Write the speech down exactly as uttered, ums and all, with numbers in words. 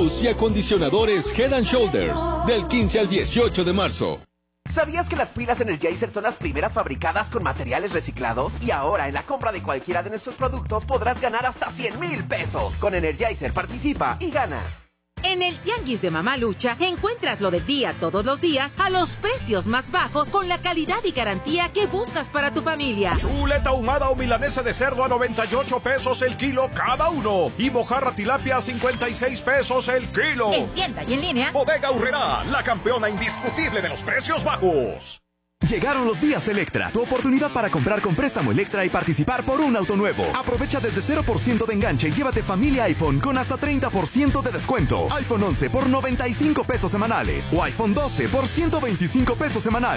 shampoos y acondicionadores Head and Shoulders del quince al dieciocho de marzo. ¿Sabías que las pilas Energizer son las primeras fabricadas con materiales reciclados? Y ahora en la compra de cualquiera de nuestros productos podrás ganar hasta cien mil pesos. Con Energizer participa y gana. En el Tianguis de Mamalucha encuentras lo del día todos los días a los precios más bajos con la calidad y garantía que buscas para tu familia. Chuleta ahumada o milanesa de cerdo a noventa y ocho pesos el kilo cada uno. Y mojarra tilapia a cincuenta y seis pesos el kilo. En tienda y en línea. Bodega Aurrerá, la campeona indiscutible de los precios bajos. Llegaron los días Electra, tu oportunidad para comprar con préstamo Electra y participar por un auto nuevo. Aprovecha desde cero por ciento de enganche y llévate familia iPhone con hasta treinta por ciento de descuento. iPhone once por noventa y cinco pesos semanales o iPhone doce por ciento veinticinco pesos semanales.